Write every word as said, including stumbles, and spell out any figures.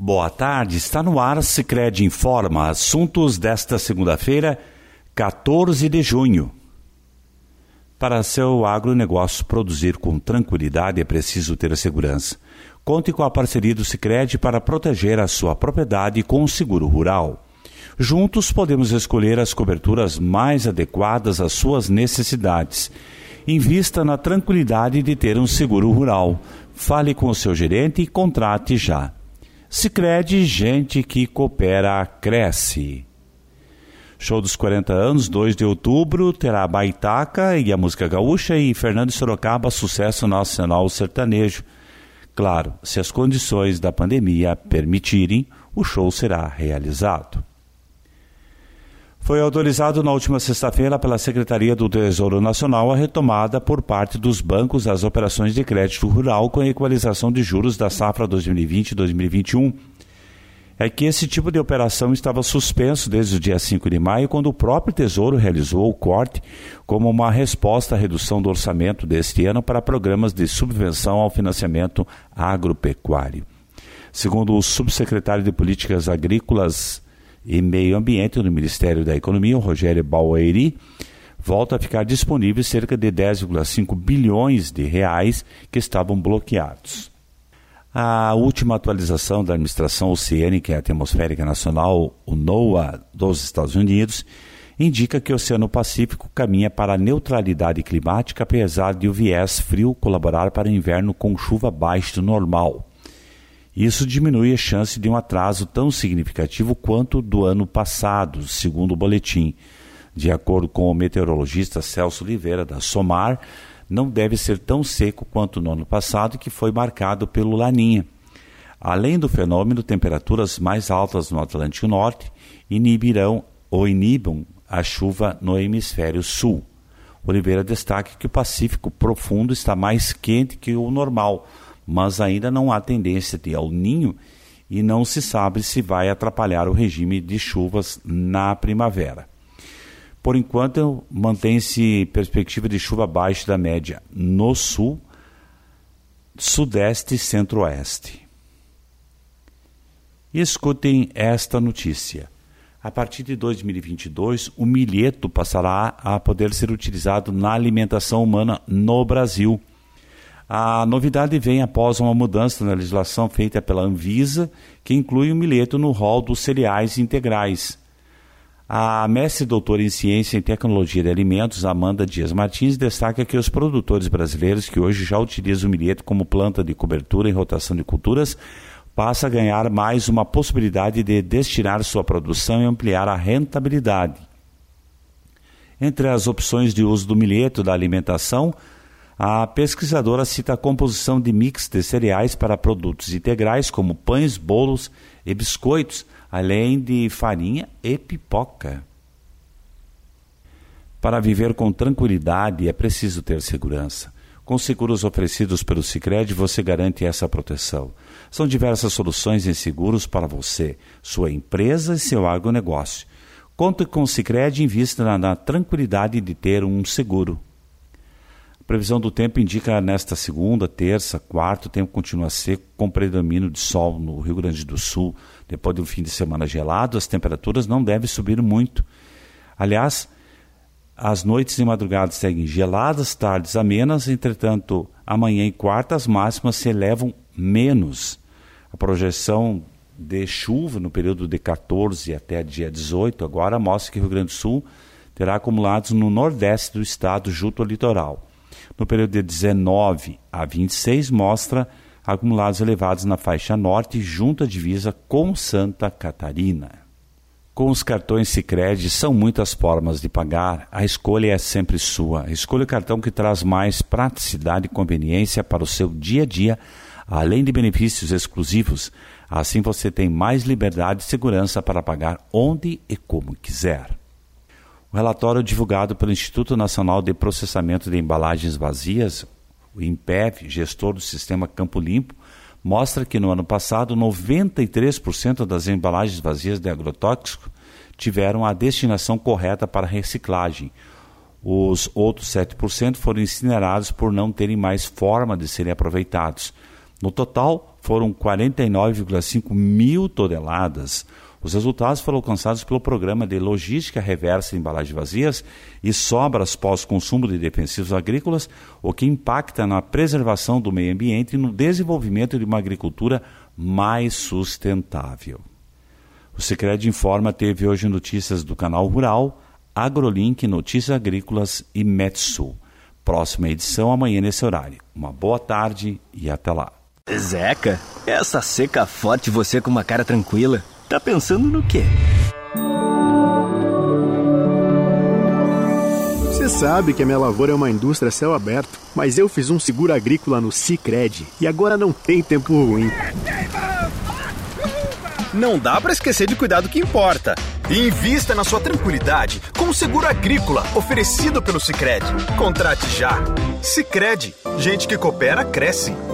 Boa tarde, está no ar Sicredi Informa, assuntos desta segunda-feira, quatorze de junho. Para seu agronegócio produzir com tranquilidade é preciso ter segurança. Conte com a parceria do Sicredi para proteger a sua propriedade com o seguro rural. Juntos podemos escolher as coberturas mais adequadas às suas necessidades. Invista na tranquilidade de ter um seguro rural. Fale com o seu gerente e contrate já. Sicredi, gente que coopera, cresce. Show dos quarenta anos, dois de outubro, terá Baitaca e a música gaúcha e Fernando Sorocaba, sucesso nacional sertanejo. Claro, se as condições da pandemia permitirem, o show será realizado. Foi autorizado na última sexta-feira pela Secretaria do Tesouro Nacional a retomada por parte dos bancos das operações de crédito rural com a equalização de juros da safra dois mil e vinte e dois mil e vinte e um. É que esse tipo de operação estava suspenso desde o dia cinco de maio, quando o próprio Tesouro realizou o corte como uma resposta à redução do orçamento deste ano para programas de subvenção ao financiamento agropecuário. Segundo o subsecretário de Políticas Agrícolas e Meio Ambiente do Ministério da Economia, o Rogério Baueri, volta a ficar disponíveis cerca de dez vírgula cinco bilhões de reais que estavam bloqueados. A última atualização da Administração Oceânica e Atmosférica Nacional, o NOAA, dos Estados Unidos, indica que o Oceano Pacífico caminha para a neutralidade climática, apesar de o viés frio colaborar para o inverno com chuva abaixo do normal. Isso diminui a chance de um atraso tão significativo quanto do ano passado, segundo o boletim. De acordo com o meteorologista Celso Oliveira, da SOMAR, não deve ser tão seco quanto no ano passado, que foi marcado pelo Laninha. Além do fenômeno, temperaturas mais altas no Atlântico Norte inibirão ou inibam a chuva no hemisfério sul. Oliveira destaca que o Pacífico profundo está mais quente que o normal, mas ainda não há tendência de El Niño e não se sabe se vai atrapalhar o regime de chuvas na primavera. Por enquanto, mantém-se perspectiva de chuva abaixo da média no sul, sudeste e centro-oeste. E escutem esta notícia. A partir de dois mil e vinte e dois, o milheto passará a poder ser utilizado na alimentação humana no Brasil. A novidade vem após uma mudança na legislação feita pela Anvisa, que inclui o milheto no rol dos cereais integrais. A mestre doutora em Ciência e Tecnologia de Alimentos, Amanda Dias Martins, destaca que os produtores brasileiros que hoje já utilizam o milheto como planta de cobertura em rotação de culturas passam a ganhar mais uma possibilidade de destinar sua produção e ampliar a rentabilidade. Entre as opções de uso do milheto da alimentação, a pesquisadora cita a composição de mix de cereais para produtos integrais como pães, bolos e biscoitos, além de farinha e pipoca. Para viver com tranquilidade é preciso ter segurança. Com seguros oferecidos pelo Sicredi, você garante essa proteção. São diversas soluções em seguros para você, sua empresa e seu agronegócio. Conte com o Sicredi e invista na, na tranquilidade de ter um seguro. A previsão do tempo indica nesta segunda, terça, quarta, o tempo continua seco, com predomínio de sol no Rio Grande do Sul. Depois de um fim de semana gelado, as temperaturas não devem subir muito. Aliás, as noites e madrugadas seguem geladas, tardes amenas, entretanto, amanhã e quarta as máximas se elevam menos. A projeção de chuva no período de quatorze até dia dezoito agora mostra que o Rio Grande do Sul terá acumulados no nordeste do estado junto ao litoral. No período de dezenove a vinte e seis, mostra acumulados elevados na faixa norte, junto à divisa com Santa Catarina. Com os cartões Sicredi, são muitas formas de pagar, a escolha é sempre sua. Escolha o cartão que traz mais praticidade e conveniência para o seu dia a dia, além de benefícios exclusivos. Assim você tem mais liberdade e segurança para pagar onde e como quiser. O relatório divulgado pelo Instituto Nacional de Processamento de Embalagens Vazias, o INPEV, gestor do sistema Campo Limpo, mostra que no ano passado noventa e três por cento das embalagens vazias de agrotóxico tiveram a destinação correta para reciclagem. Os outros sete por cento foram incinerados por não terem mais forma de serem aproveitados. No total, foram quarenta e nove vírgula cinco mil toneladas. Os resultados foram alcançados pelo Programa de Logística Reversa de Embalagens Vazias e Sobras Pós-Consumo de Defensivos Agrícolas, o que impacta na preservação do meio ambiente e no desenvolvimento de uma agricultura mais sustentável. O Sicredi Informa teve hoje notícias do Canal Rural, AgroLink, Notícias Agrícolas e Metsul. Próxima edição amanhã nesse horário. Uma boa tarde e até lá. Zeca, essa seca forte, você com uma cara tranquila. Tá pensando no quê? Você sabe que a minha lavoura é uma indústria a céu aberto, mas eu fiz um seguro agrícola no Sicredi e agora não tem tempo ruim. Não dá para esquecer de cuidar do que importa. Invista na sua tranquilidade com o seguro agrícola oferecido pelo Sicredi. Contrate já. Sicredi, gente que coopera, cresce.